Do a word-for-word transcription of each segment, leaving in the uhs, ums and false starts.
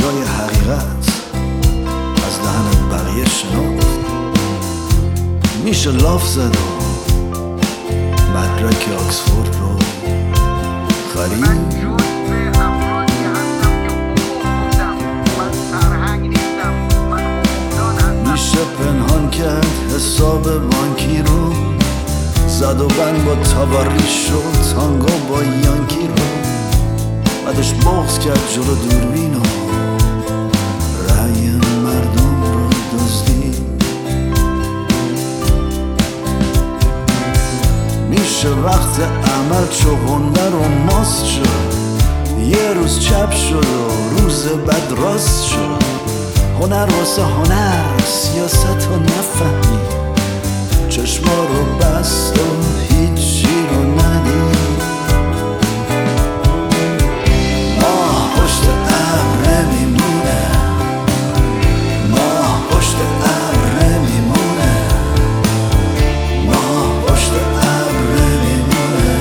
صدای حقیقت از دهن بقیه شنفت. میشه لاف زد و مدرک آکسفورد رو خرید. میشه پنهان کرد حساب بانکی رو، زد و بند با تبریش و تانگو با یانکی رو، بعدش بغض کرد جلو دوربین و رأی مردم رو دزدید. میشه وقت عمل چوغنده رو ماست شد، یه روز چپ شد و روز بعد راست شد. هنر واسه هنر سیاست رو نفهمید، چشما رو بست و هیچی رو ندید. ماه پشت ابر نمیمونه، ماه پشت ابر نمیمونه، ماه پشت ابر نمیمونه،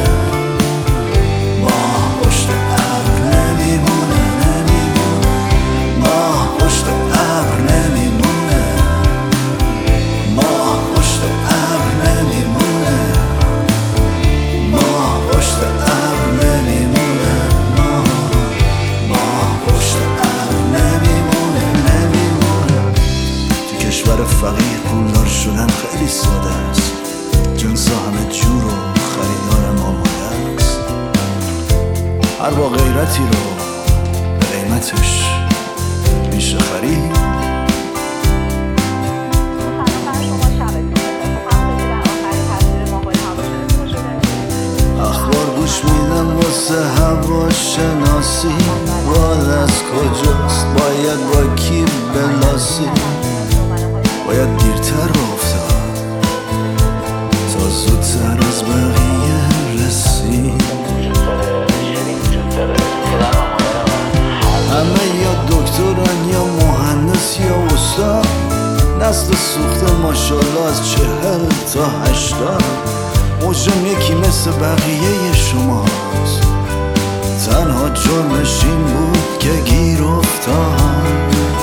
ماه پشت ابر نمیمونه، نمیمونه، ماه پشت ابر نمیمونه، ماه پشت ابر نمیمونه، ماه پشت ابر نمیمونه، ماه ماه پشت ابر نمیمونه، نمیمونه. تو کشور فقیر پولدار شدن خیلی ساده است، جنسا همه جور و خریدارم آماده است. هر با غیرتی رو به قیمتش میشه خرید. اخبار گوش میدم واسه هوا شناسی، راه از کجاست باید با کی بلاسی. باید دیرتر رو افتاد تا زودتر از بقیه رسید. همه یا دکترن یا مهندس یا استاد، نسل سوخته ماشالله از چهل تا هشتاد. مجرم یکی مثل بقیه شماست، تنها جرمش این بود که گیر افتاد.